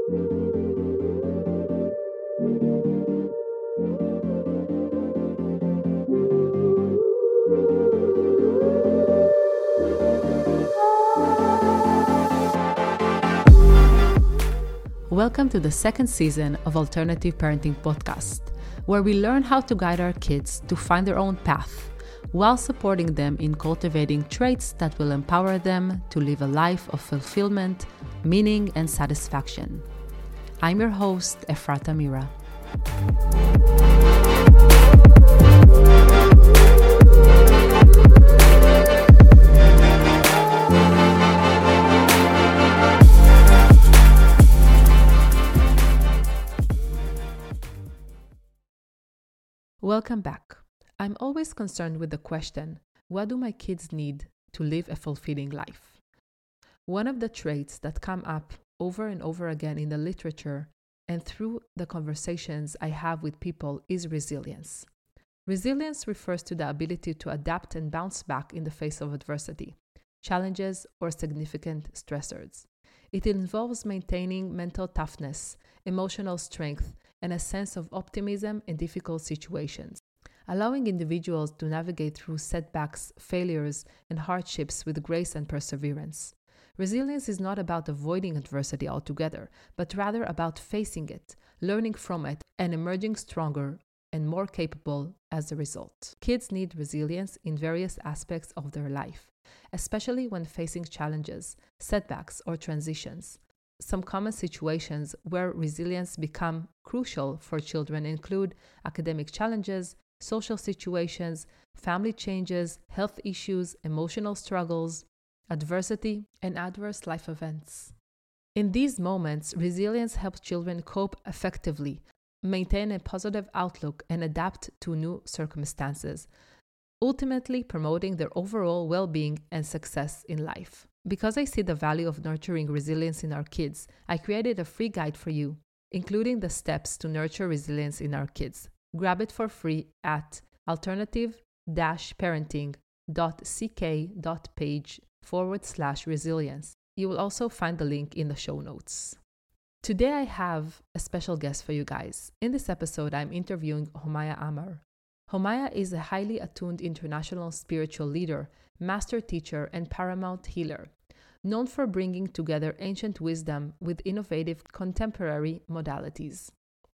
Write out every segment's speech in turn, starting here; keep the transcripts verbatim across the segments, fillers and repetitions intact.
Welcome to the second season of Alternative Parenting Podcast, where we learn how to guide our kids to find their own path while supporting them in cultivating traits that will empower them to live a life of fulfillment, meaning, and satisfaction. I'm your host, Efrat Mira. Welcome back. I'm always concerned with the question, what do my kids need to live a fulfilling life? One of the traits that come up over and over again in the literature and through the conversations I have with people is resilience. Resilience refers to the ability to adapt and bounce back in the face of adversity, challenges, or significant stressors. It involves maintaining mental toughness, emotional strength, and a sense of optimism in difficult situations, allowing individuals to navigate through setbacks, failures, and hardships with grace and perseverance. Resilience is not about avoiding adversity altogether, but rather about facing it, learning from it, and emerging stronger and more capable as a result. Kids need resilience in various aspects of their life, especially when facing challenges, setbacks, or transitions. Some common situations where resilience become crucial for children include academic challenges, social situations, family changes, health issues, emotional struggles, adversity, and adverse life events. In these moments, resilience helps children cope effectively, maintain a positive outlook, and adapt to new circumstances, ultimately promoting their overall well-being and success in life. Because I see the value of nurturing resilience in our kids, I created a free guide for you, including the steps to nurture resilience in our kids. Grab it for free at alternative-parenting.ck.page forward slash resilience. You will also find the link in the show notes. Today I have a special guest for you guys. In this episode, I'm interviewing Homaya Amar. Homaya is a highly attuned international spiritual leader, master teacher, and paramount healer, known for bringing together ancient wisdom with innovative contemporary modalities.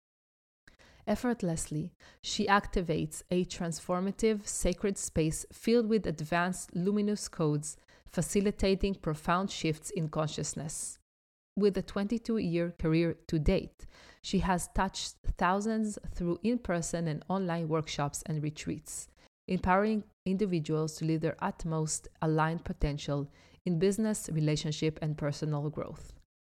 Effortlessly, she activates a transformative sacred space filled with advanced luminous codes, facilitating profound shifts in consciousness. With a twenty-two-year career to date, she has touched thousands through in-person and online workshops and retreats, empowering individuals to live their utmost aligned potential in business, relationship, and personal growth.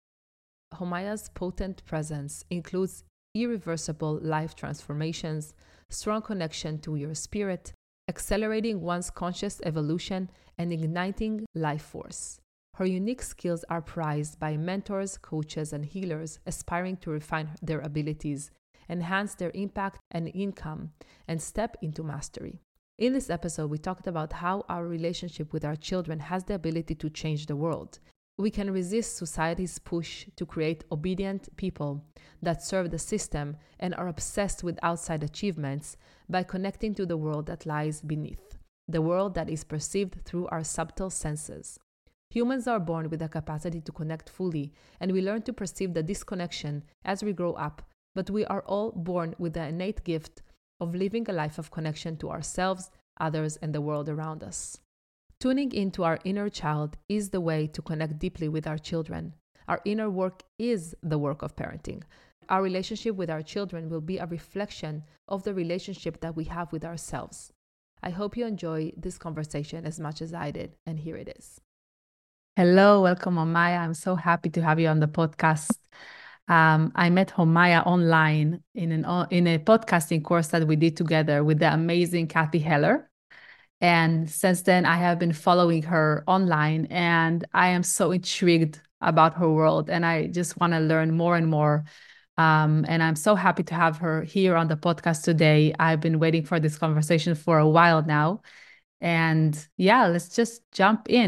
Homaya's potent presence includes irreversible life transformations, strong connection to your spirit, accelerating one's conscious evolution, and igniting life force. Her unique skills are prized by mentors, coaches, and healers aspiring to refine their abilities, enhance their impact and income, and step into mastery. In this episode, we talked about how our relationship with our children has the ability to change the world. We can resist society's push to create obedient people that serve the system and are obsessed with outside achievements by connecting to the world that lies beneath, the world that is perceived through our subtle senses. Humans are born with the capacity to connect fully, and we learn to perceive the disconnection as we grow up, but we are all born with the innate gift of living a life of connection to ourselves, others, and the world around us. Tuning into our inner child is the way to connect deeply with our children. Our inner work is the work of parenting. Our relationship with our children will be a reflection of the relationship that we have with ourselves. I hope you enjoy this conversation as much as I did, and here it is. Hello, welcome, Homaya. I'm so happy to have you on the podcast. Um, I met Homaya online in an in a podcasting course that we did together with the amazing Kathy Heller. And since then, I have been following her online, and I am so intrigued about her world, and I just want to learn more and more. Um, and I'm so happy to have her here on the podcast today. I've been waiting for this conversation for a while now. And yeah, let's just jump in.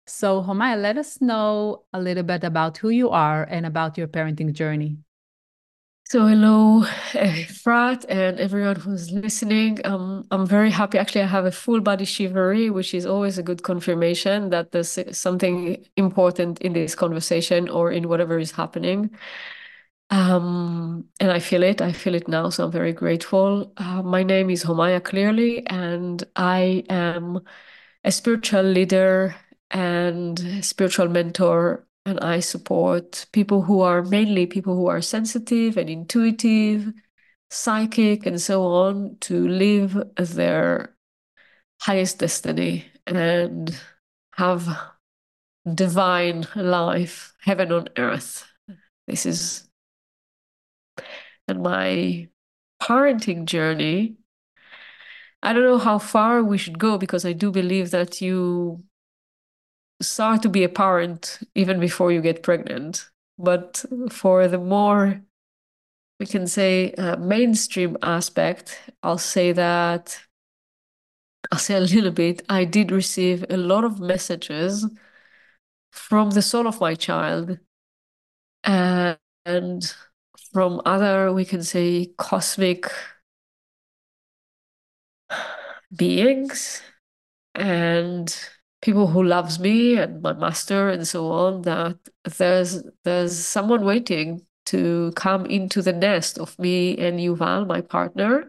So, Homaya, let us know a little bit about who you are and about your parenting journey. So hello, Efrat, and everyone who's listening. Um, I'm very happy. Actually, I have a full body shivery, which is always a good confirmation that there's something important in this conversation or in whatever is happening. Um, and I feel it. I feel it now, so I'm very grateful. Uh, my name is Homaya Clearly, and I am a spiritual leader and spiritual mentor, and I support people who are mainly people who are sensitive and intuitive, psychic, and so on to live their highest destiny and have divine life, heaven on earth. This is and my parenting journey. I don't know how far we should go because I do believe that you start to be a parent even before you get pregnant. But for the more, we can say, uh, mainstream aspect, I'll say that I'll say a little bit. I did receive a lot of messages from the soul of my child and, and from other, we can say, cosmic beings and people who loves me and my master and so on, that there's there's someone waiting to come into the nest of me and Yuval, my partner.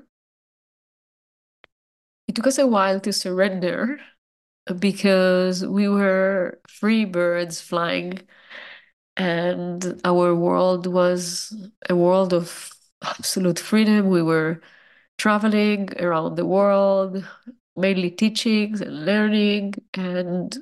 It took us a while to surrender because we were free birds flying, and our world was a world of absolute freedom. We were traveling around the world, mainly teachings and learning, and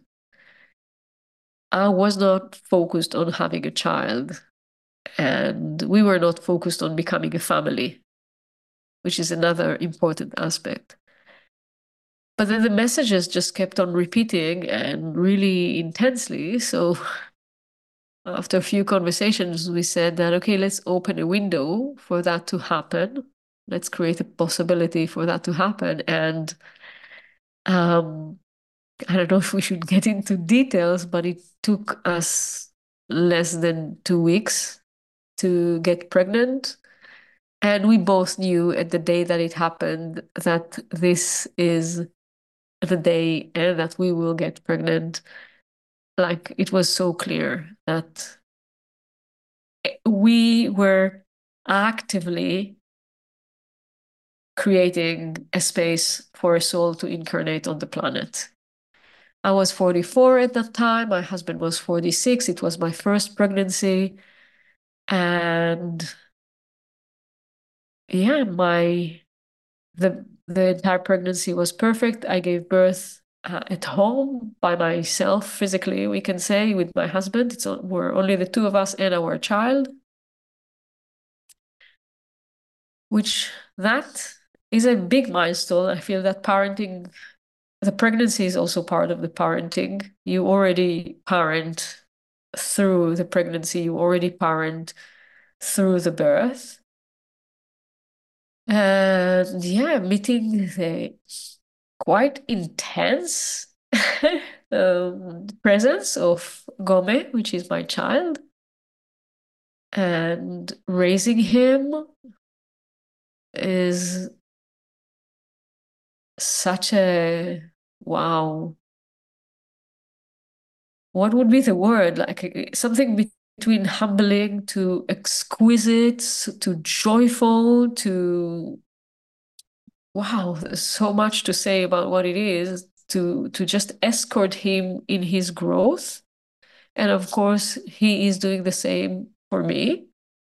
I was not focused on having a child, and we were not focused on becoming a family, which is another important aspect. But then the messages just kept on repeating and really intensely. So after a few conversations, we said that, okay, let's open a window for that to happen. Let's create a possibility for that to happen. And um, I don't know if we should get into details, but it took us less than two weeks to get pregnant. And we both knew at the day that it happened that this is the day and that we will get pregnant. Like it was so clear that we were actively creating a space for a soul to incarnate on the planet. I was forty-four at that time. My husband was forty-six. It was my first pregnancy. And yeah, my the the entire pregnancy was perfect. I gave birth uh, at home by myself, physically, we can say, with my husband. It's we're only the two of us and our child, which that is a big milestone. I feel that parenting, the pregnancy is also part of the parenting. You already parent through the pregnancy, you already parent through the birth. And yeah, meeting the quite intense um, presence of Gome, which is my child, and raising him is such a wow. What would be the word? Like uh, something between humbling to exquisite to joyful to wow, there's so much to say about what it is to to just escort him in his growth. And of course, he is doing the same for me.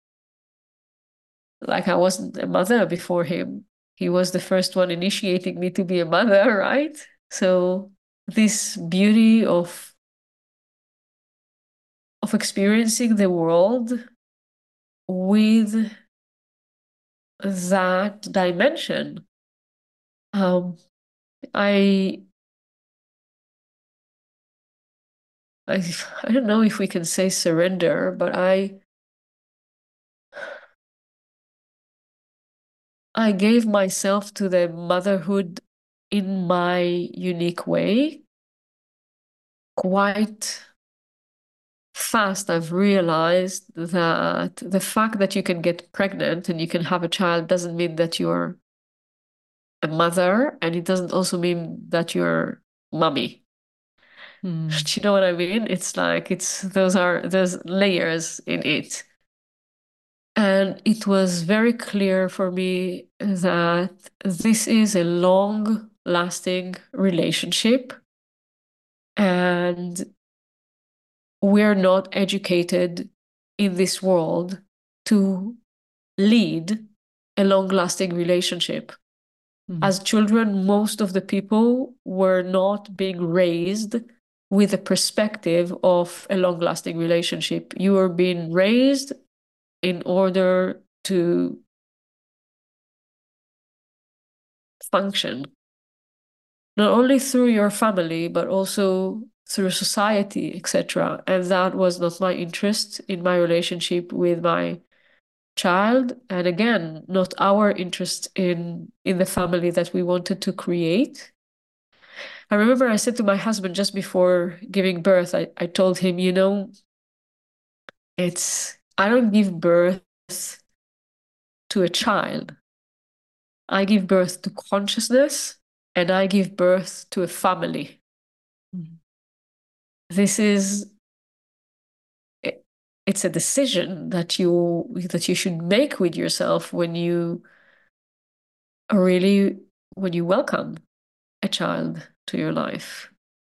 Like I wasn't a mother before him. He was the first one initiating me to be a mother, right? So this beauty of of experiencing the world with that dimension. Um, I I I don't know if we can say surrender, but I I gave myself to the motherhood in my unique way. quite fast I've realized that the fact that you can get pregnant and you can have a child doesn't mean that you're a mother, and it doesn't also mean that you're mommy. Mm. Do you know what I mean? It's like it's those are there's layers in it. And it was very clear for me that this is a long-lasting relationship, and we're not educated in this world to lead a long-lasting relationship. Mm. As children, most of the people were not being raised with a perspective of a long-lasting relationship. You were being raised in order to function, not only through your family, but also through society, et cetera. And that was not my interest in my relationship with my child. And again, not our interest in in the family that we wanted to create. I remember I said to my husband just before giving birth, I, I told him, you know, it's I don't give birth to a child. I give birth to consciousness, and I give birth to a family. Mm. This is it's a decision that you that you should make with yourself when you really when you welcome a child to your life.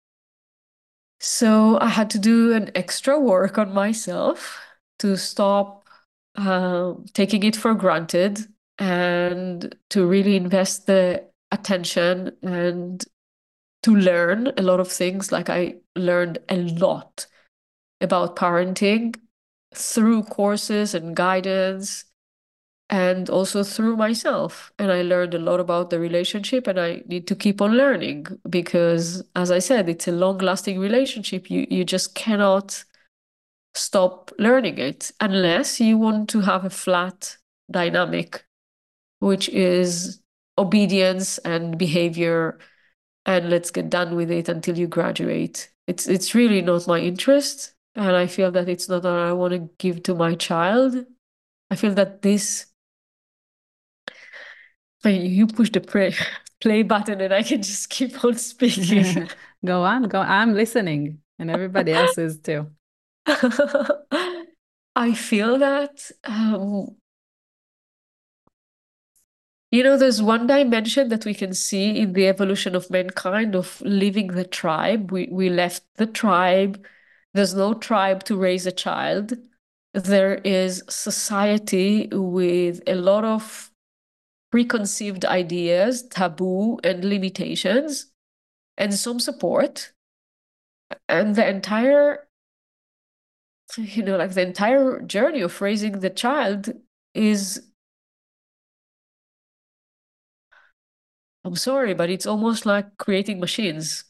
So I had to do an extra work on myself to stop uh, taking it for granted and to really invest the attention and to learn a lot of things. Like I learned a lot about parenting through courses and guidance and also through myself. And I learned a lot about the relationship, and I need to keep on learning because, as I said, it's a long-lasting relationship. You you just cannot stop learning it unless you want to have a flat dynamic, which is obedience and behavior, and let's get done with it until you graduate. It's it's really not my interest, and I feel that it's not what I want to give to my child. I feel that this you push the play, play button and I can just keep on speaking. Go on, go. I'm listening, and everybody else is too. I feel that, um, you know, there's one dimension that we can see in the evolution of mankind of leaving the tribe. We, we left the tribe. There's no tribe to raise a child. There is society with a lot of preconceived ideas, taboo, and limitations, and some support. And the entire, you know, like the entire journey of raising the child is, I'm sorry, but it's almost like creating machines.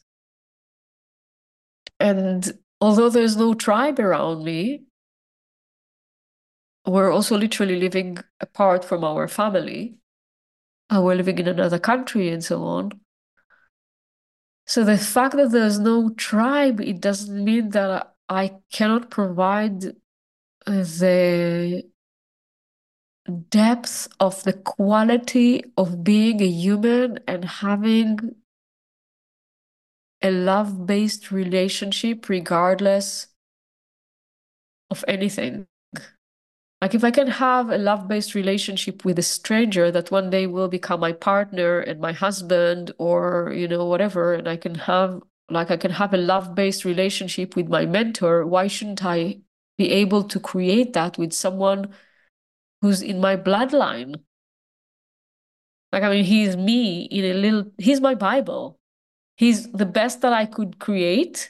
And although there's no tribe around me, we're also literally living apart from our family. Uh, we're living in another country and so on. So the fact that there's no tribe, it doesn't mean that I cannot provide the depth of the quality of being a human and having a love-based relationship regardless of anything. Like if I can have a love-based relationship with a stranger that one day will become my partner and my husband or, you know, whatever, and I can have like I can have a love-based relationship with my mentor, why shouldn't I be able to create that with someone who's in my bloodline? Like, I mean, he's me in a little, he's my Bible. He's the best that I could create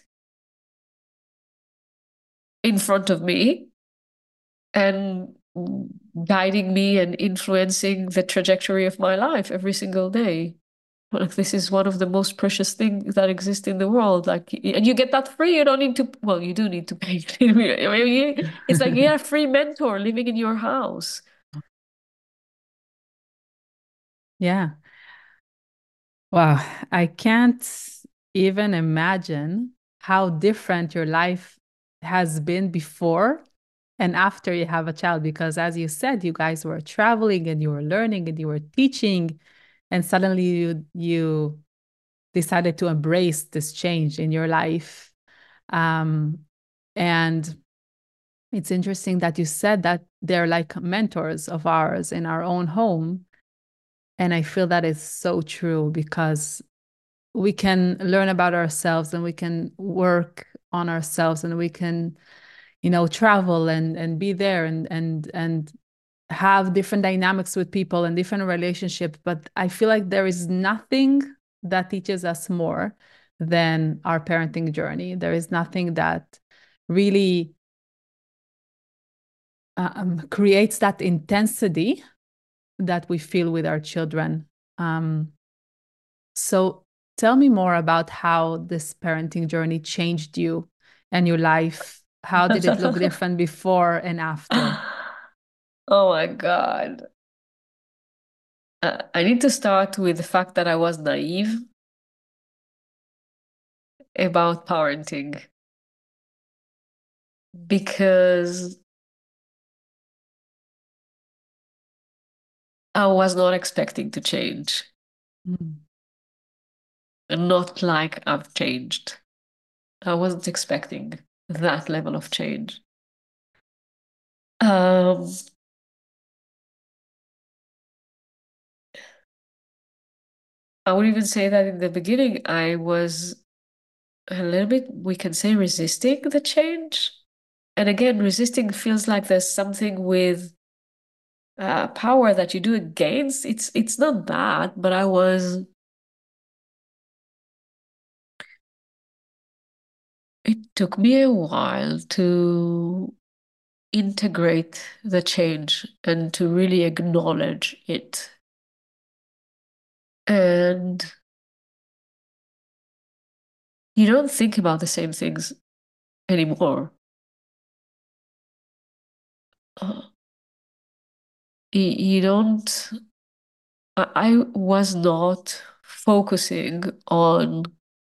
in front of me and guiding me and influencing the trajectory of my life every single day. Like this is one of the most precious things that exist in the world. Like, and you get that free. You don't need to. Well, you do need to pay. It's like you have a free mentor living in your house. Yeah. Wow. I can't even imagine how different your life has been before and after you have a child. Because as you said, you guys were traveling and you were learning and you were teaching, and suddenly you you decided to embrace this change in your life. Um, and it's interesting that you said that they're like mentors of ours in our own home. And I feel that is so true, because we can learn about ourselves and we can work on ourselves and we can, you know, travel and and be there and and and have different dynamics with people and different relationships. But I feel like there is nothing that teaches us more than our parenting journey. There is nothing that really um, creates that intensity that we feel with our children. Um, so tell me more about how this parenting journey changed you and your life. How did it look different before and after? Oh my God. Uh, I need to start with the fact that I was naive about parenting, because I was not expecting to change. Mm. Not like I've changed. I wasn't expecting that level of change. Um, I would even say that in the beginning, I was a little bit, we can say, resisting the change. And again, resisting feels like there's something with uh, power that you do against. It's it's not that, but I was. It took me a while to integrate the change and to really acknowledge it. And you don't think about the same things anymore. Uh, you, you don't, I, I was not focusing on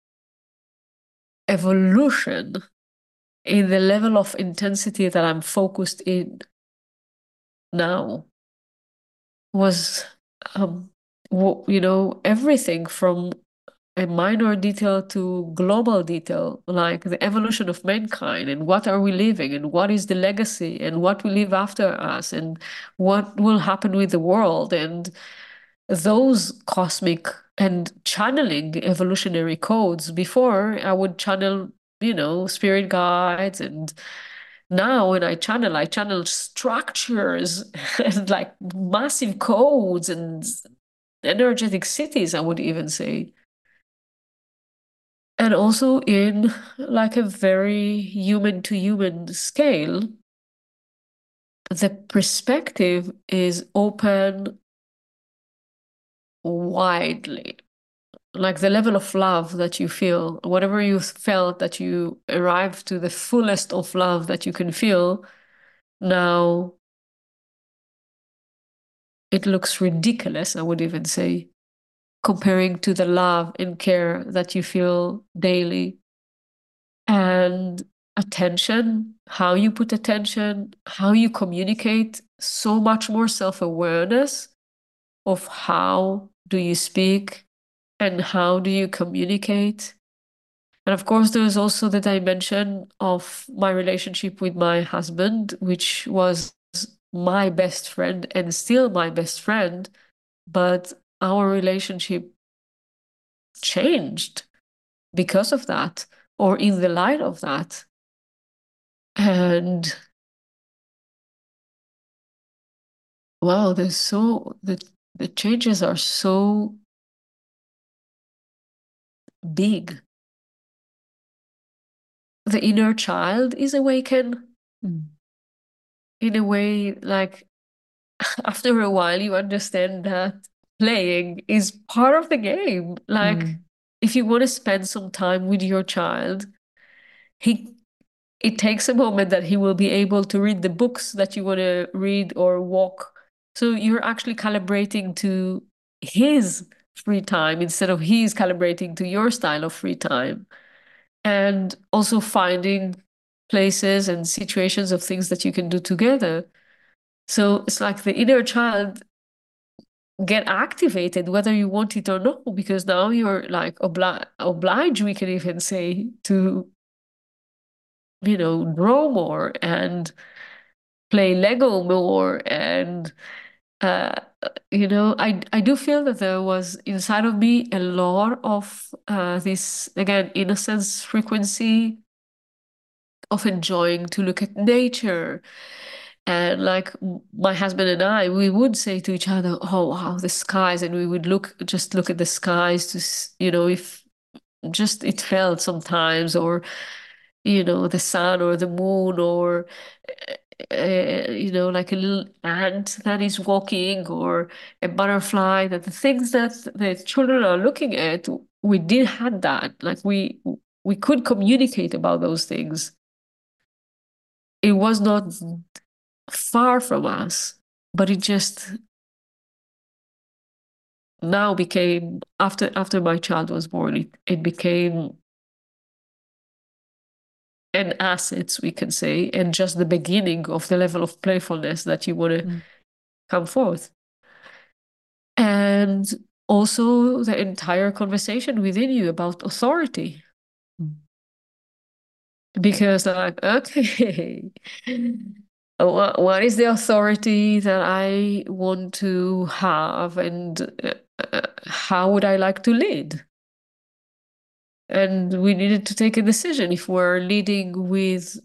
evolution in the level of intensity that I'm focused in now. Was, um, you know, everything from a minor detail to global detail, like the evolution of mankind and what are we living and what is the legacy and what will live after us and what will happen with the world, and those cosmic and channeling evolutionary codes. Before, I would channel, you know, spirit guides, and now when I channel, I channel structures and like massive codes and energetic cities, I would even say. And also in like a very human to human scale, the perspective is open widely. Like the level of love that you feel, whatever you felt that you arrived to the fullest of love that you can feel, now it looks ridiculous, I would even say, comparing to the love and care that you feel daily. And attention, how you put attention, how you communicate, so much more self-awareness of how do you speak and how do you communicate. And of course, there's also the dimension of my relationship with my husband, which was my best friend and still my best friend, but our relationship changed because of that, or in the light of that. And wow, there's so the the changes are so big. The inner child is awakened Mm. in a way, like after a while you understand that playing is part of the game. Like Mm. if you want to spend some time with your child, he it takes a moment that he will be able to read the books that you want to read or walk. So you're actually calibrating to his free time instead of he's calibrating to your style of free time. and also finding places and situations of things that you can do together. So it's like the inner child get activated whether you want it or not, because now you're like obli obliged, we can even say, to, you know, draw more and play Lego more. And uh, you know, I I do feel that there was inside of me a lot of uh, this, again, innocence frequency of enjoying to look at nature. And like my husband and I, we would say to each other, "Oh wow, the skies!" And we would look, just look at the skies to, s- you know, if just it felt sometimes, or you know, the sun or the moon, or uh, you know, like a little ant that is walking, or a butterfly. That the things that the children are looking at, we did had that. Like we we could communicate about those things. It was not far from us, but it just now became, after after my child was born, it, it became an asset, we can say, and just the beginning of the level of playfulness that you want to Mm. come forth. And also the entire conversation within you about authority. Mm. Because like, okay, what, what is the authority that I want to have, and uh, uh, how would I like to lead? And we needed to take a decision if we're leading with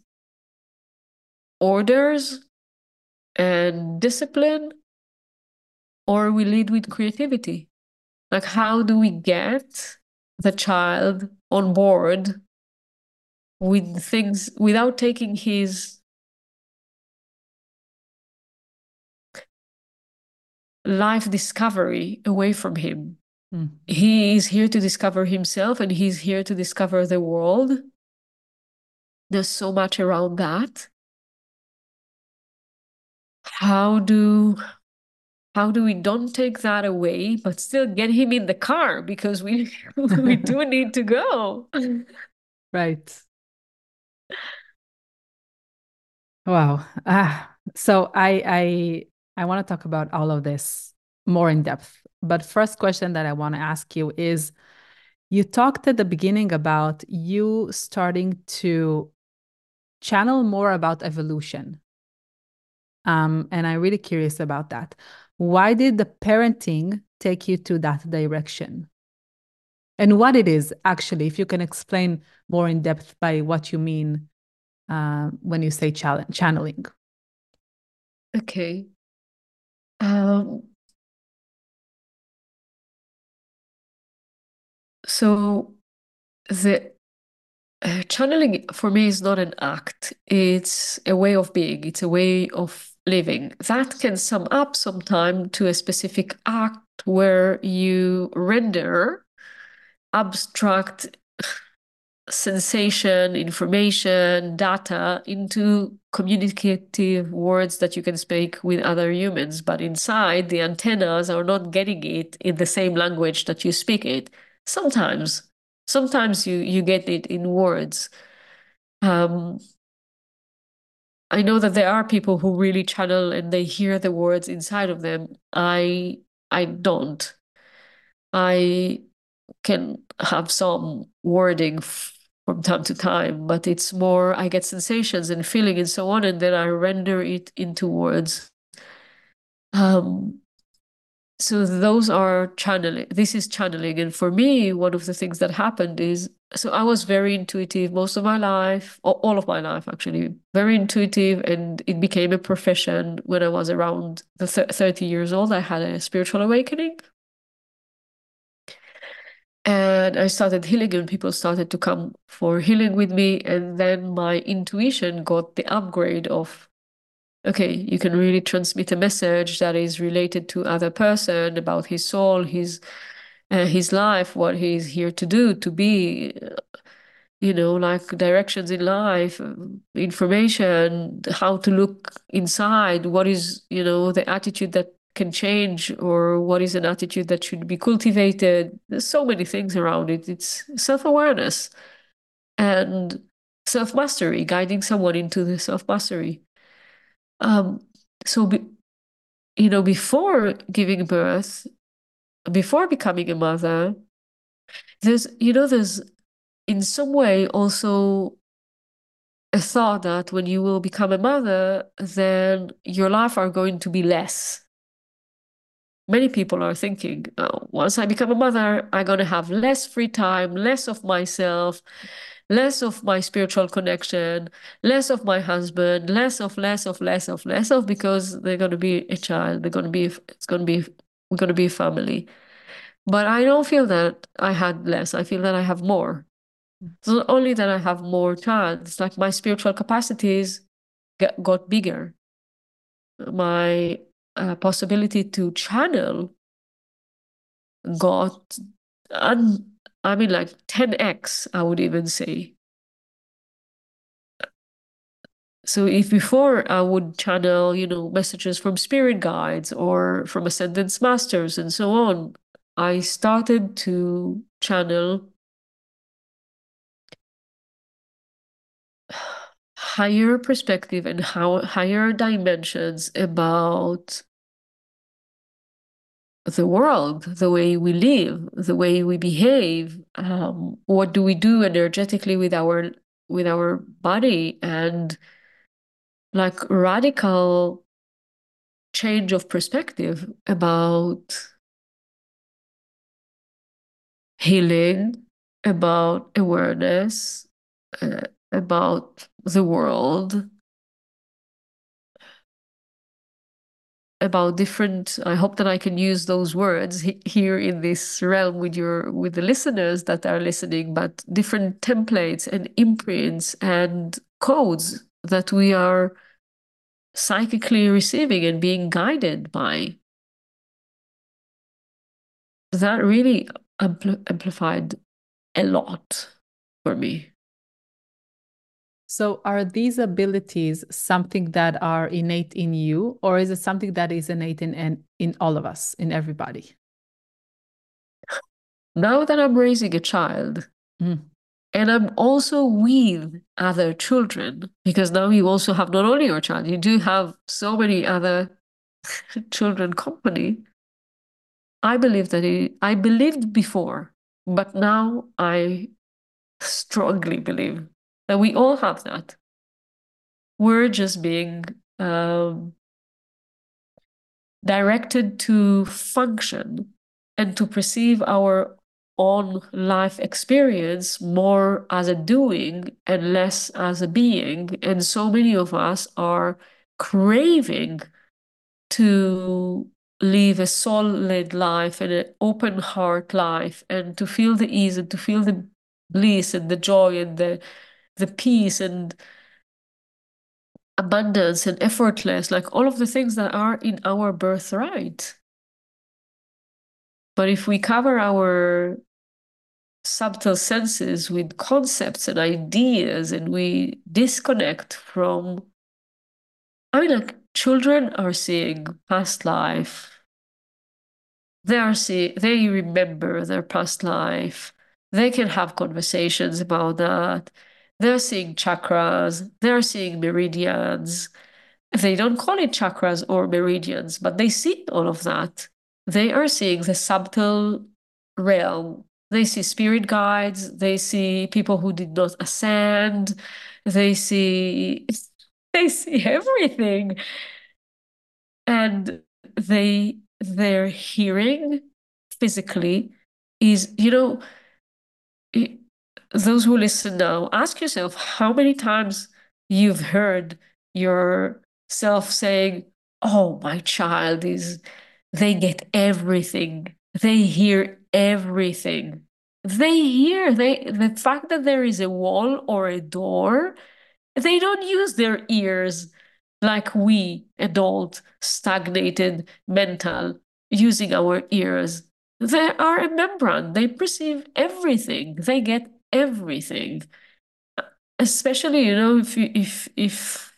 orders and discipline, or we lead with creativity. Like, how do we get the child on board with things without taking his life discovery away from him? Mm. He is here to discover himself, and he's here to discover the world. There's so much around that. How do how do we don't take that away, but still get him in the car, because we we do need to go. Right. Wow. Ah, so I I I want to talk about all of this more in depth. But first question that I want to ask you is, you talked at the beginning about you starting to channel more about evolution. Um, and I'm really curious about that. Why did the parenting take you to that direction? And what it is actually, if you can explain more in depth by what you mean uh, when you say chal- channeling. Okay. Um, so the uh, channeling for me is not an act. It's a way of being. It's a way of living. That can sum up sometime to a specific act where you render abstract sensation, information, data into communicative words that you can speak with other humans. But inside, the antennas are not getting it in the same language that you speak it. Sometimes, sometimes you you get it in words. Um, I know that there are people who really channel and they hear the words inside of them. I I don't. I can have some wording from time to time, but it's more I get sensations and feeling and so on, and then I render it into words. Um, so those are channeling. This is channeling. And for me, one of the things that happened is, so I was very intuitive most of my life, all of my life actually, very intuitive, and it became a profession when I was around the thirty years old. I had a spiritual awakening. And I started healing, and people started to come for healing with me. And then my intuition got the upgrade of, okay, you can really transmit a message that is related to other person, about his soul, his uh, his life, what he's here to do, to be, you know, like directions in life, information, how to look inside, what is, you know, the attitude that can change, or what is an attitude that should be cultivated. There's so many things around it. It's self-awareness. and self-mastery, guiding someone into the self-mastery. Um, so, be, you know, before giving birth, before becoming a mother, there's, you know, there's in some way also a thought that when you will become a mother, then your life are going to be less. Many people are thinking, oh, once I become a mother, I'm going to have less free time, less of myself, less of my spiritual connection, less of my husband, less of, less of, less of, less of, because they're going to be a child. They're going to be, it's going to be, we're going to be a family. But I don't feel that I had less. I feel that I have more. It's not only that I have more child, it's like my spiritual capacities get, got bigger. My uh, possibility to channel got, un, I mean, like ten x, I would even say. So if before I would channel, you know, messages from spirit guides or from ascendance masters and so on, I started to channel higher perspective and how higher dimensions about the world, the way we live, the way we behave, um, what do we do energetically with our with our body, and like radical change of perspective about healing, about awareness, uh, about the world, about different, I hope that I can use those words he- here in this realm with your with the listeners that are listening, but different templates and imprints and codes that we are psychically receiving and being guided by. That really ampl- amplified a lot for me. So, are these abilities something that are innate in you, or is it something that is innate in in, in all of us, in everybody? Now that I'm raising a child, Mm. and I'm also with other children, because now you also have not only your child, you do have so many other children company. I believe that it, I believed before, but now I strongly believe that we all have that. We're just being um, directed to function and to perceive our own life experience more as a doing and less as a being. And so many of us are craving to live a solid life and an open heart life, and to feel the ease and to feel the bliss and the joy and the the peace and abundance and effortless, like all of the things that are in our birthright. But if we cover our subtle senses with concepts and ideas and we disconnect from, I mean, like children are seeing past life. They are see they remember their past life. They can have conversations about that. They're seeing chakras. They're seeing meridians. They don't call it chakras or meridians, but they see all of that. They are seeing the subtle realm. They see spirit guides. They see people who did not ascend. They see they see everything. And they their hearing physically is, you know, it, those who listen now, ask yourself how many times you've heard yourself saying, oh, my child is, they get everything. They hear everything. They hear, they, the fact that there is a wall or a door, they don't use their ears like we, adult, stagnated, mental, using our ears. They are a membrane. They perceive everything. They get everything. Especially, you know, if you if if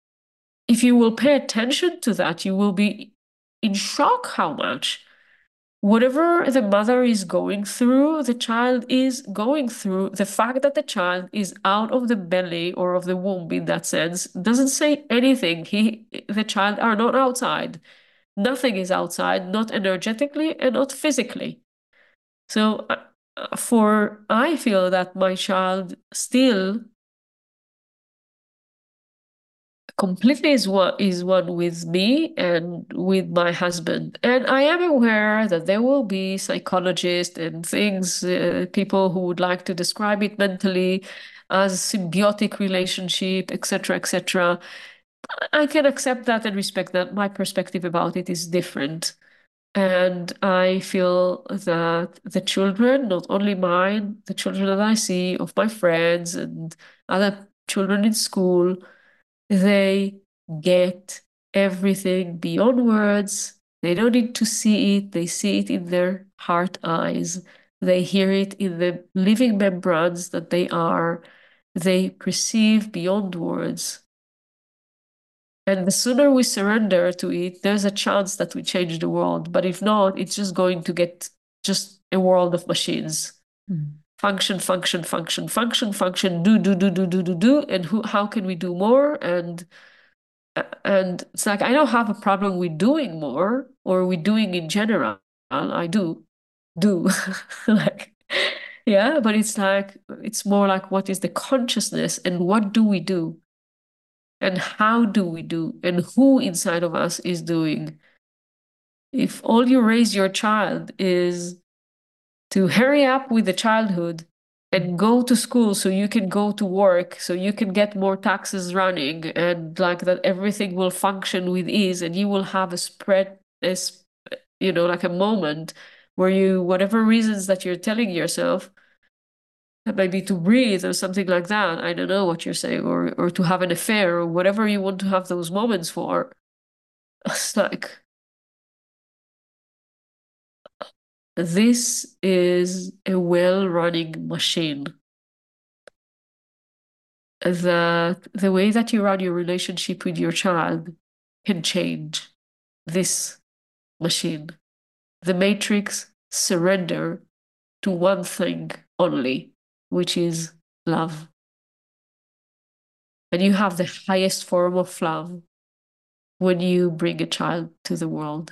if you will pay attention to that, you will be in shock how much. whatever the mother is going through, the child is going through. The fact that the child is out of the belly or of the womb in that sense doesn't say anything. He, the child are not outside. Nothing is outside, not energetically and not physically. So uh, for, I feel that my child still completely is one is one with me and with my husband. And I am aware that there will be psychologists and things, uh, people who would like to describe it mentally as symbiotic relationship, et cetera, et cetera. I can accept that and respect that. My perspective about it is different. And I feel that the children, not only mine, the children that I see of my friends and other children in school, they get everything beyond words. They don't need to see it. They see it in their heart eyes. They hear it in the living membranes that they are. They perceive beyond words. And the sooner we surrender to it, there's a chance that we change the world. But if not, it's just going to get just a world of machines. Mm. Function, function, function, function, function, do, do, do, do, do, do, do. And who, how can we do more? And and it's like, I don't have a problem with doing more or with doing in general. I do, do. Like, yeah, but it's like, it's more like, what is the consciousness and what do we do? And how do we do? And who inside of us is doing? If all you raise your child is to hurry up with the childhood and go to school so you can go to work, so you can get more taxes running, and like that everything will function with ease, and you will have a spread, this, you know, like a moment where you, whatever reasons that you're telling yourself, maybe to breathe or something like that, I don't know what you're saying, or or to have an affair or whatever you want to have those moments for. It's like, this is a well-running machine. That the way that you run your relationship with your child can change this machine. The matrix surrender to one thing only, which is love. And you have the highest form of love when you bring a child to the world.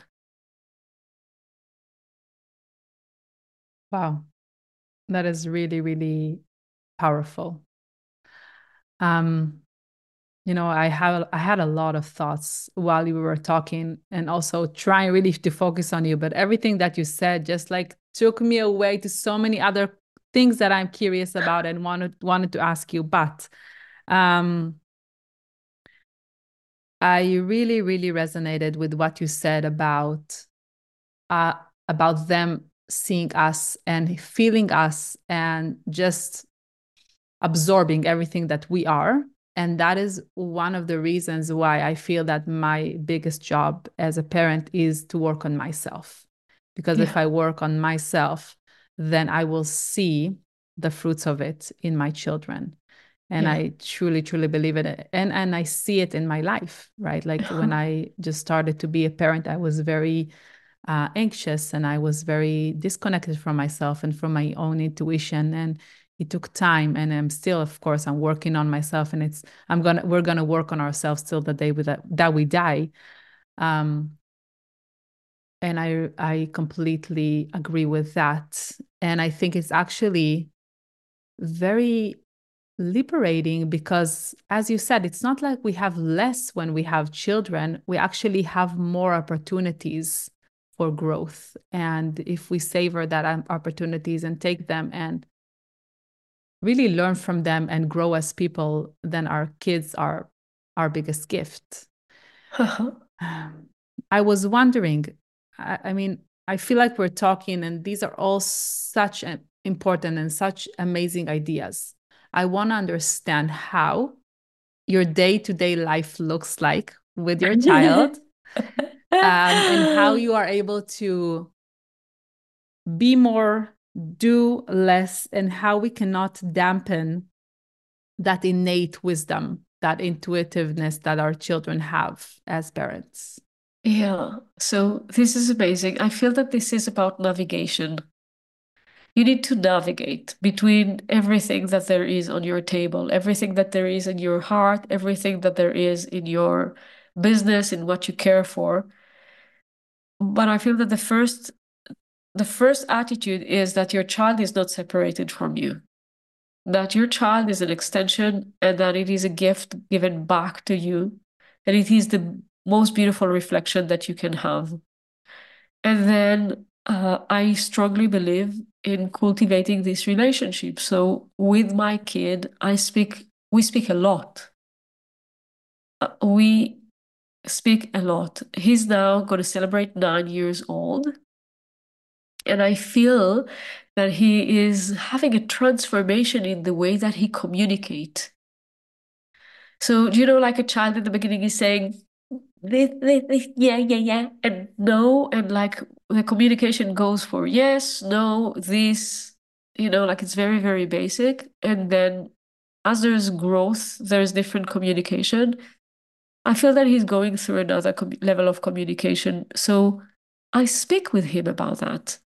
Wow. That is really, really powerful. Um, you know, I have I had a lot of thoughts while you were talking, and also trying really to focus on you. But everything that you said just like took me away to so many other things that I'm curious about and wanted wanted to ask you. But um, I really, really resonated with what you said about uh, about them seeing us and feeling us and just absorbing everything that we are. And that is one of the reasons why I feel that my biggest job as a parent is to work on myself. Because yeah. if I work on myself, then I will see the fruits of it in my children. And yeah. I truly, truly believe it. And, and I see it in my life, right? Like when I just started to be a parent, I was very uh, anxious and I was very disconnected from myself and from my own intuition. And it took time, and I'm still, of course, I'm working on myself, and it's, I'm going to, we're going to work on ourselves till the day that, that we die. Um, and I, I completely agree with that. And I think it's actually very liberating because, as you said, it's not like we have less when we have children. We actually have more opportunities for growth. And if we savor that opportunities and take them and really learn from them and grow as people, then our kids are our biggest gift. Uh-huh. I was wondering, I, I mean, I feel like we're talking, and these are all such important and such amazing ideas. I want to understand how your day-to-day life looks like with your child, um, and how you are able to be more, do less, and how we cannot dampen that innate wisdom, that intuitiveness that our children have as parents. Yeah. So this is amazing. I feel that this is about navigation. You need to navigate between everything that there is on your table, everything that there is in your heart, everything that there is in your business, in what you care for. But I feel that the first the first attitude is that your child is not separated from you, that your child is an extension and that it is a gift given back to you, and it is the most beautiful reflection that you can have. And then uh, I strongly believe in cultivating this relationship. So with my kid, I speak, we speak a lot. Uh, we speak a lot. He's now going to celebrate nine years old. And I feel that he is having a transformation in the way that he communicates. So, you know, like a child in the beginning is saying, this, this, this, yeah, yeah, yeah, and no, and like the communication goes for yes, no, this, you know, like it's very, very basic. And then as there's growth, there's different communication. I feel that he's going through another com level of communication. So I speak with him about that.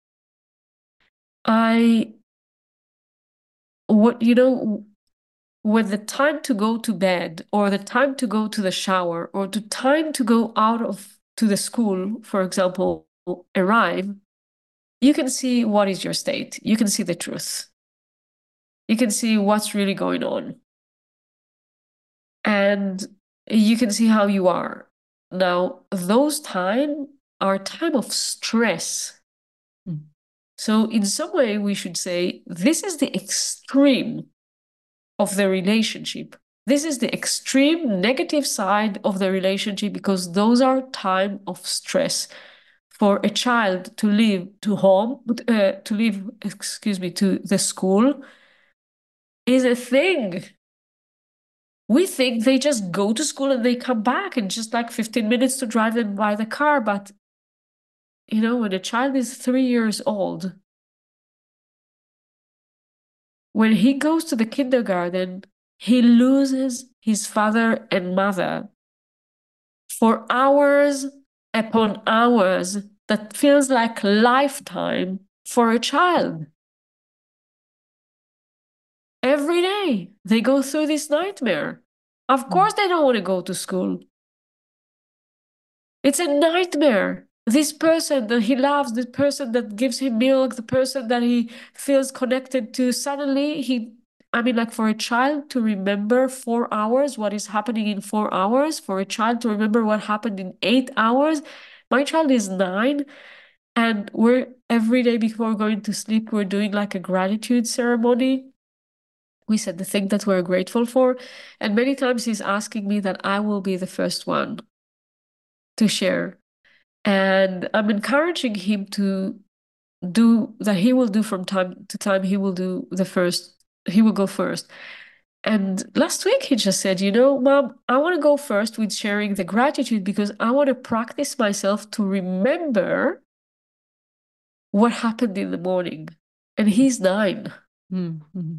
I, what, you know, when the time to go to bed or the time to go to the shower or the time to go out of to the school, for example, arrive, you can see what is your state. You can see the truth. You can see what's really going on. And you can see how you are. Now, those time are time of stress. Mm. So in some way, we should say, this is the extreme of the relationship. This is the extreme negative side of the relationship because those are time of stress. For a child to leave to home, uh, to leave, excuse me, to the school is a thing. We think they just go to school and they come back in just like fifteen minutes to drive them by the car. But, you know, when a child is three years old, when he goes to the kindergarten, he loses his father and mother for hours upon hours that feels like lifetime for a child. Every day they go through this nightmare. Of course, they don't want to go to school. It's a nightmare. This person that he loves, the person that gives him milk, the person that he feels connected to, suddenly he, I mean, like for a child to remember four hours, what is happening in four hours, for a child to remember what happened in eight hours. My child is nine, and we're every day before going to sleep, we're doing like a gratitude ceremony. We said the thing that we're grateful for. And many times he's asking me that I will be the first one to share. And I'm encouraging him to do that he will do from time to time, he will do the first, he will go first. And last week he just said, you know, Mom, I want to go first with sharing the gratitude because I want to practice myself to remember what happened in the morning. And he's nine. Mm-hmm.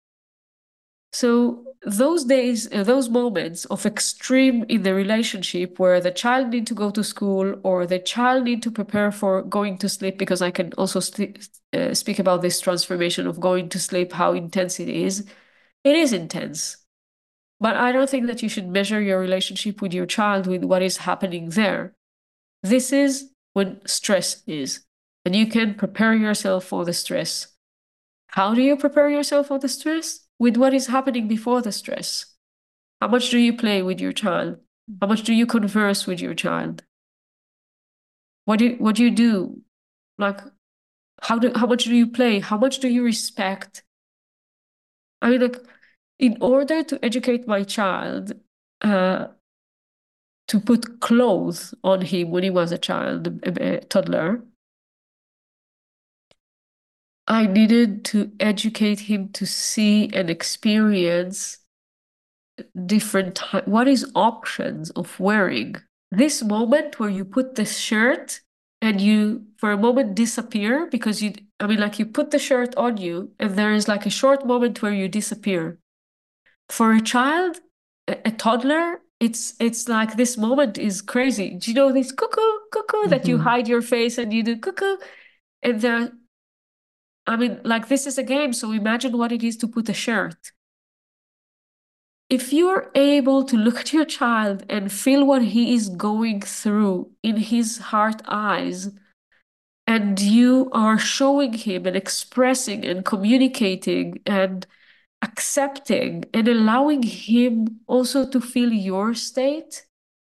So those days, uh, those moments of extreme in the relationship where the child need to go to school or the child need to prepare for going to sleep, because I can also uh, speak about this transformation of going to sleep, how intense it is. It is intense. But I don't think that you should measure your relationship with your child with what is happening there. This is when stress is, and you can prepare yourself for the stress. How do you prepare yourself for the stress? With what is happening before the stress. How much do you play with your child? How much do you converse with your child? What do you, what do you do? Like, how do how much do you play? How much do you respect? I mean, like, in order to educate my child, uh, to put clothes on him when he was a child, a, a toddler, I needed to educate him to see and experience different type, what is options of wearing. This moment where you put the shirt and you for a moment disappear because you, I mean, like you put the shirt on you and there is like a short moment where you disappear. For a child, a, a toddler, it's it's like this moment is crazy. Do you know this cuckoo, cuckoo mm-hmm. that you hide your face and you do cuckoo? And there, I mean, like this is a game, so imagine what it is to put a shirt. If you're able to look at your child and feel what he is going through in his heart eyes, and you are showing him and expressing and communicating and accepting and allowing him also to feel your state,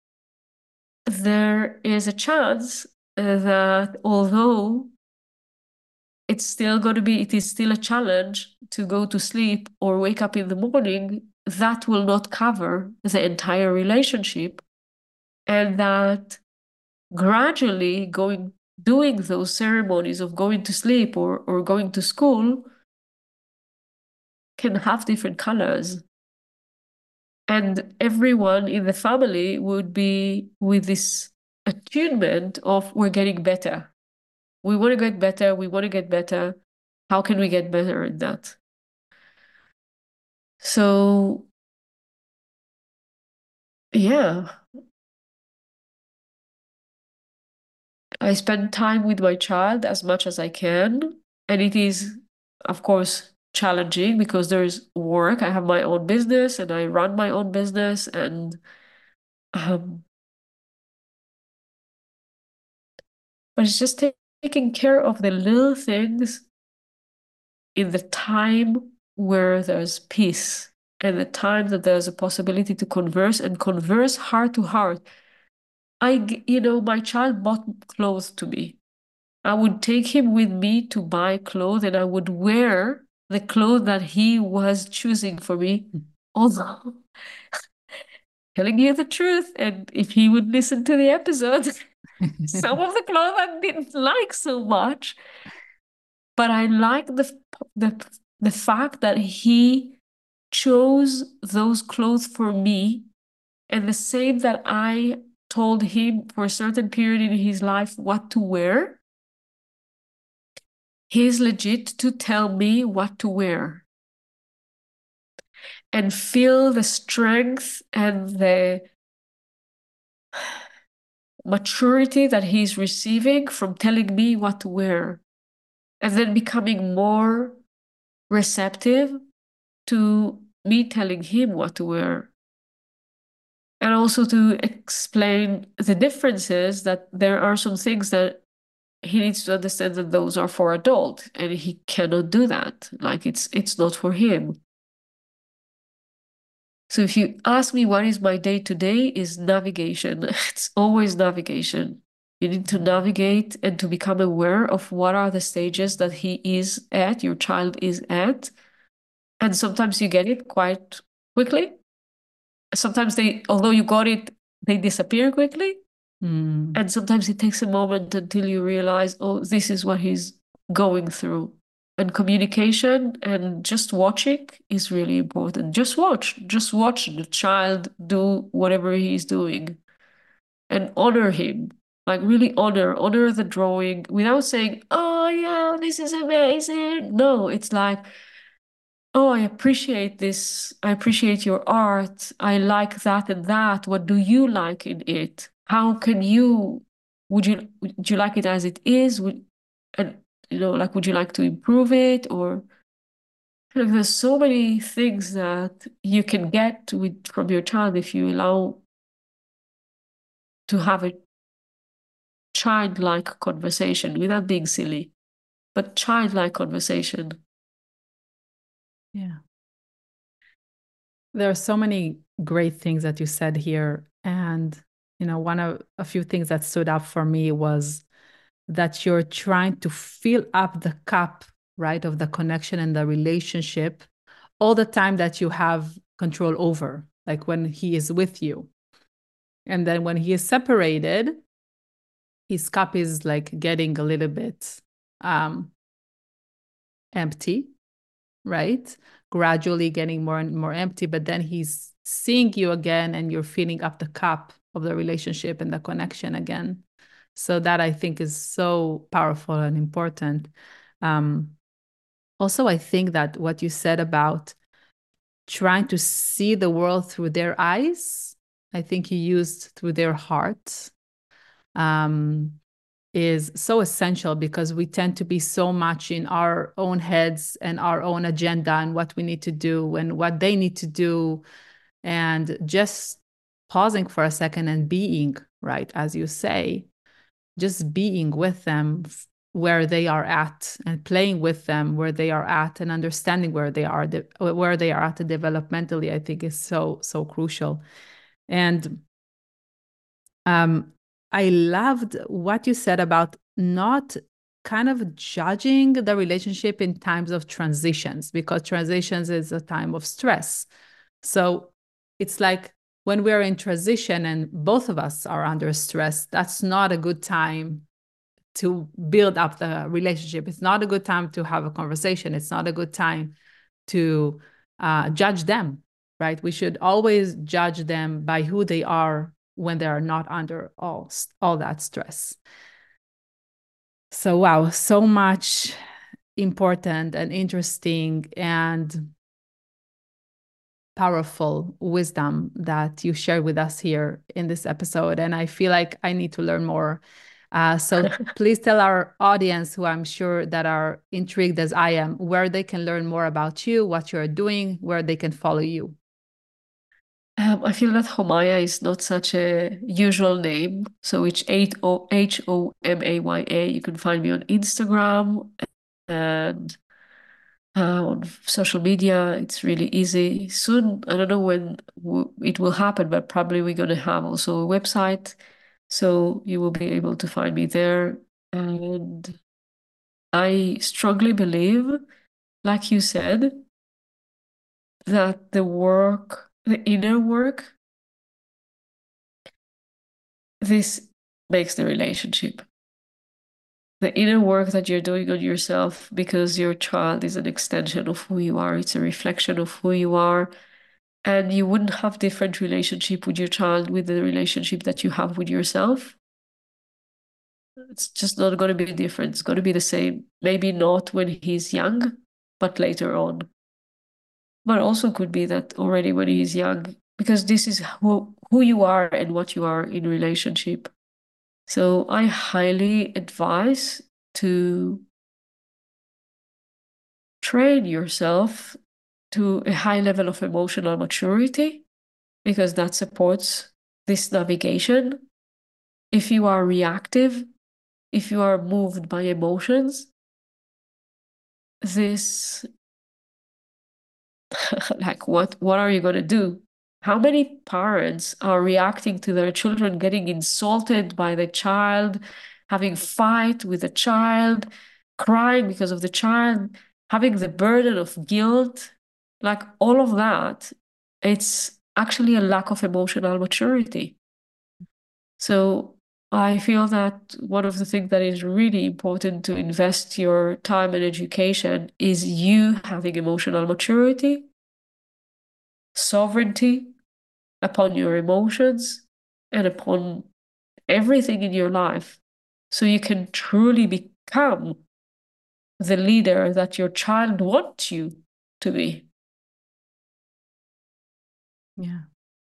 there is a chance that although it's still going to be, it is still a challenge to go to sleep or wake up in the morning, that will not cover the entire relationship. And that gradually going, doing those ceremonies of going to sleep or, or going to school can have different colors. And everyone in the family would be with this attunement of we're getting better. We want to get better. We want to get better. How can we get better in that? So, yeah, I spend time with my child as much as I can. And it is, of course, challenging because there's work. I have my own business and I run my own business. And um, but it's just taking care of the little things in the time where there's peace and the time that there's a possibility to converse and converse heart to heart. I, you know, my child bought clothes to me. I would take him with me to buy clothes and I would wear the clothes that he was choosing for me. Although, telling you the truth, and if he would listen to the episode, some of the clothes I didn't like so much. But I like the, the, the fact that he chose those clothes for me, and the same that I told him for a certain period in his life what to wear. He's legit to tell me what to wear and feel the strength and the maturity that he's receiving from telling me what to wear, and then becoming more receptive to me telling him what to wear. And also to explain the differences, that there are some things that he needs to understand that those are for adult and he cannot do that. Like it's it's not for him. So if you ask me what is my day to day, is navigation. It's always navigation. You need to navigate and to become aware of what are the stages that he is at, your child is at. And sometimes you get it quite quickly. Sometimes they, although you got it, they disappear quickly. Mm. And sometimes it takes a moment until you realize, oh, this is what he's going through. And communication and just watching is really important. Just watch, just watch the child do whatever he's doing and honor him. Like really honor, honor the drawing without saying, oh yeah, this is amazing. No, it's like, oh, I appreciate this. I appreciate your art. I like that and that. What do you like in it? How can you, would you, would you like it as it is? Would, and, you know, like, would you like to improve it? Or like, there's so many things that you can get with from your child if you allow to have a childlike conversation without being silly, but childlike conversation. Yeah. There are so many great things that you said here. And, you know, one of a few things that stood out for me was that you're trying to fill up the cup, right, of the connection and the relationship all the time that you have control over, like when he is with you. And then when he is separated, his cup is like getting a little bit um, empty, right? Gradually getting more and more empty, but then he's seeing you again and you're filling up the cup of the relationship and the connection again. So that I think is so powerful and important. Um, also, I think that what you said about trying to see the world through their eyes I think you used through their heart, um, is so essential, because we tend to be so much in our own heads and our own agenda and what we need to do and what they need to do. And just pausing for a second and being, right, as you say, just being with them where they are at and playing with them where they are at and understanding where they are, where they are at developmentally, I think is so, so crucial. And um, I loved what you said about not kind of judging the relationship in times of transitions, because transitions is a time of stress. So it's like when we're in transition and both of us are under stress, that's not a good time to build up the relationship. It's not a good time to have a conversation. It's not a good time to uh, judge them, right? We should always judge them by who they are when they are not under all, all that stress. So, wow, so much important and interesting and powerful wisdom that you shared with us here in this episode. And I feel like I need to learn more. Uh, so please tell our audience, who I'm sure that are intrigued as I am, where they can learn more about you, what you're doing, where they can follow you. Um, I feel that Homaya is not such a usual name. So it's H O M A Y A. You can find me on Instagram and uh, on social media. It's really easy. Soon, I don't know when w it will happen, but probably we're going to have also a website. So you will be able to find me there. And I strongly believe, like you said, that the work, the inner work, this makes the relationship. The inner work that you're doing on yourself, because your child is an extension of who you are. It's a reflection of who you are. And you wouldn't have different relationship with your child with the relationship that you have with yourself. It's just not going to be different. It's going to be the same. Maybe not when he's young, but later on. But also could be that already when he's young, because this is who, who you are and what you are in relationship. So I highly advise to train yourself to a high level of emotional maturity, because that supports this navigation. If you are reactive, if you are moved by emotions, this, like, what, what are you going to do? How many parents are reacting to their children getting insulted by the child, having fight with the child, crying because of the child, having the burden of guilt, like all of that? It's actually a lack of emotional maturity. So I feel that one of the things that is really important to invest your time in education is you having emotional maturity, sovereignty upon your emotions and upon everything in your life, so you can truly become the leader that your child wants you to be. Yeah.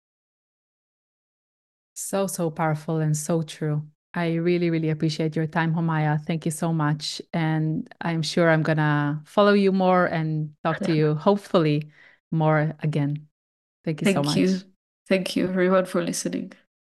So, so powerful and so true. I really, really appreciate your time, Homaya. Thank you so much. And I'm sure I'm going to follow you more and talk to you, hopefully, more again. Thank you Thank so much. you. Thank you, everyone, for listening.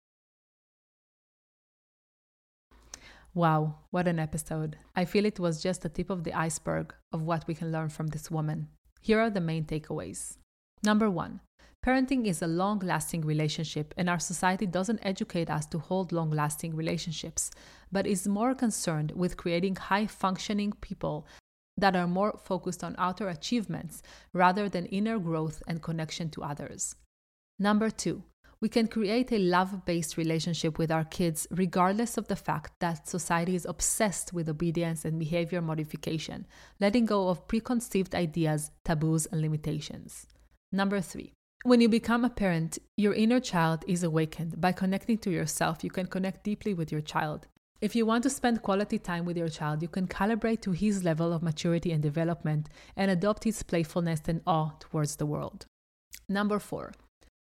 Wow, what an episode. I feel it was just the tip of the iceberg of what we can learn from this woman. Here are the main takeaways. Number one, parenting is a long-lasting relationship, and our society doesn't educate us to hold long-lasting relationships, but is more concerned with creating high-functioning people that are more focused on outer achievements rather than inner growth and connection to others. Number two, we can create a love-based relationship with our kids regardless of the fact that society is obsessed with obedience and behavior modification, letting go of preconceived ideas, taboos, and limitations. Number three, when you become a parent, your inner child is awakened. By connecting to yourself, you can connect deeply with your child. If you want to spend quality time with your child, you can calibrate to his level of maturity and development and adopt his playfulness and awe towards the world. Number four,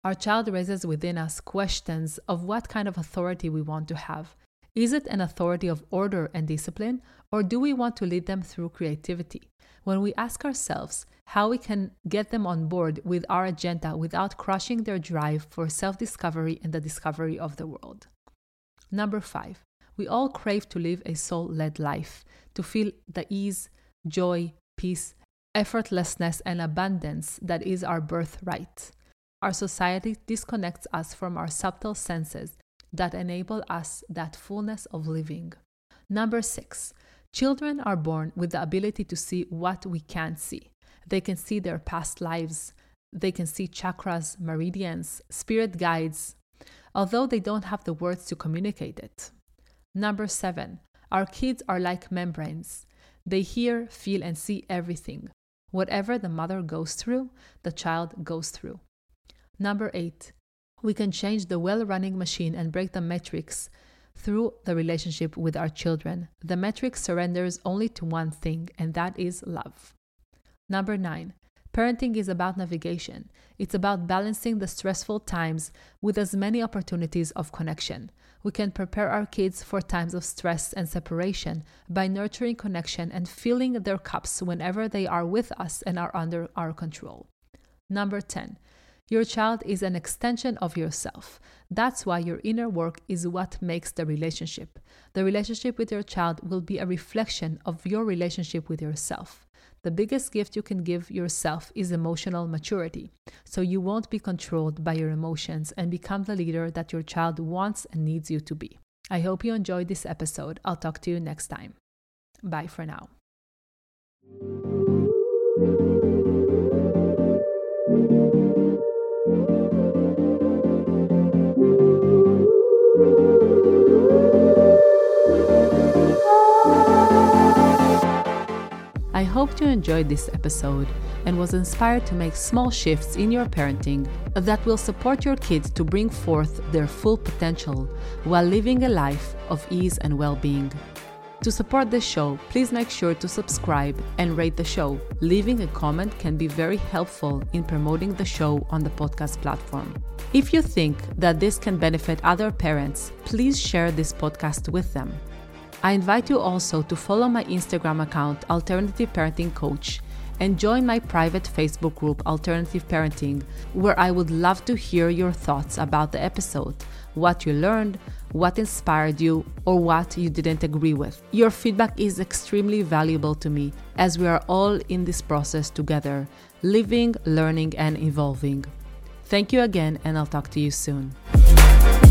Our child raises within us questions of what kind of authority we want to have. Is it an authority of order and discipline, or do we want to lead them through creativity? When we ask ourselves how we can get them on board with our agenda without crushing their drive for self-discovery and the discovery of the world. Number five, we all crave to live a soul-led life, to feel the ease, joy, peace, effortlessness, and abundance that is our birthright. Our society disconnects us from our subtle senses that enable us that fullness of living. Number six, children are born with the ability to see what we can't see. They can see their past lives. They can see chakras, meridians, spirit guides, although they don't have the words to communicate it. Number seven, our kids are like membranes. They hear, feel, and see everything. Whatever the mother goes through, the child goes through. Number eight, we can change the well-running machine and break the matrix through the relationship with our children. The matrix surrenders only to one thing, and that is love. Number nine, parenting is about navigation. It's about balancing the stressful times with as many opportunities of connection. We can prepare our kids for times of stress and separation by nurturing connection and filling their cups whenever they are with us and are under our control. Number ten, your child is an extension of yourself. That's why your inner work is what makes the relationship. The relationship with your child will be a reflection of your relationship with yourself. The biggest gift you can give yourself is emotional maturity, so you won't be controlled by your emotions and become the leader that your child wants and needs you to be. I hope you enjoyed this episode. I'll talk to you next time. Bye for now. I hope you enjoyed this episode and was inspired to make small shifts in your parenting that will support your kids to bring forth their full potential while living a life of ease and well-being. To support this show, please make sure to subscribe and rate the show. Leaving a comment can be very helpful in promoting the show on the podcast platform. If you think that this can benefit other parents, please share this podcast with them. I invite you also to follow my Instagram account, Alternative Parenting Coach, and join my private Facebook group, Alternative Parenting, where I would love to hear your thoughts about the episode, what you learned, what inspired you, or what you didn't agree with. Your feedback is extremely valuable to me, as we are all in this process together, living, learning, and evolving. Thank you again, and I'll talk to you soon.